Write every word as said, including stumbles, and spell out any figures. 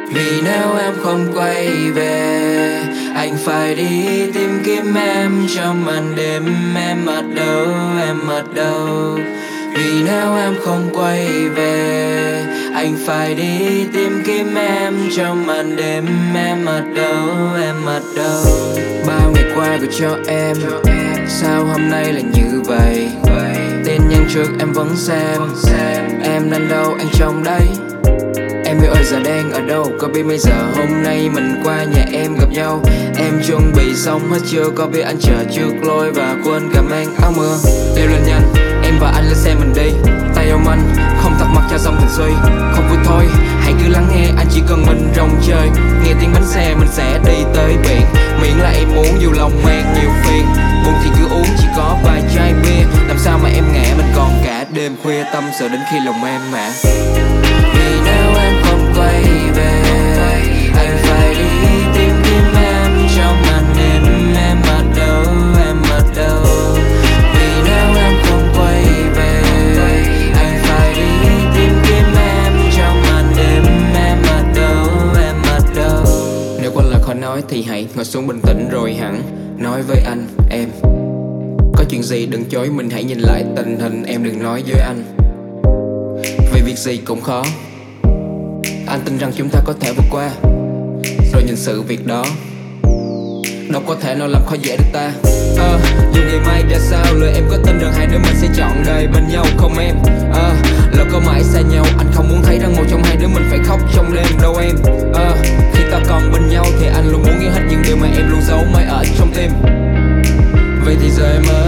Vì nếu em không quay về, anh phải đi tìm kiếm em trong màn đêm. Em ở đâu, em ở đâu? Vì nếu em không quay về, anh phải đi tìm kiếm em trong màn đêm. Em ở đâu, em ở đâu? Bao ngày qua gửi cho em, sao hôm nay lại như vậy? Tin nhắn trước em vẫn xem, em đang đâu anh trong đây? Em yêu ơi giờ đang ở đâu? Có biết bây giờ hôm nay mình qua nhà em gặp nhau? Em chuẩn bị xong hết chưa? Có biết anh chờ trước lối và quên cả mang áo mưa. Leo lên nhanh, em và anh lên xe mình đi. Tay ôm anh, không thắc mắc cho dòng tình suy. Không vui thôi, hãy cứ lắng nghe, anh chỉ cần mình rong chơi. Nghe tiếng bánh xe mình sẽ đi tới biển. Miễn là em muốn dù lòng mang nhiều phiền. Buồn thì cứ uống chỉ có vài chai bia. Làm sao mà em ngã mình còn cả đêm khuya tâm sự đến khi lòng em mã. Vì nếu em không quay về, anh phải đi tìm kiếm em trong màn đêm. Em ở đâu, em ở đâu? Vì nếu em không quay về, anh phải đi tìm kiếm em trong màn đêm. Em ở đâu, em ở đâu? Nếu quên là khó nói thì hãy ngồi xuống bình tĩnh rồi hẳn nói với anh em. Có chuyện gì đừng chối mình, hãy nhìn lại tình hình em đừng nói với anh. Vì việc gì cũng khó, anh tin rằng chúng ta có thể vượt qua. Rồi nhìn sự việc đó đâu có thể nào làm khó dễ được ta. à, Dù ngày mai ra sao, lời em có tin rằng hai đứa mình sẽ chọn đời bên nhau không em? à, Lâu có mãi xa nhau, anh không muốn thấy rằng một trong hai đứa mình phải khóc trong đêm đâu em. à, Khi ta còn bên nhau thì anh luôn muốn ghi hết những điều mà em luôn giấu mãi ở trong tim. Vậy thì giờ em ơi,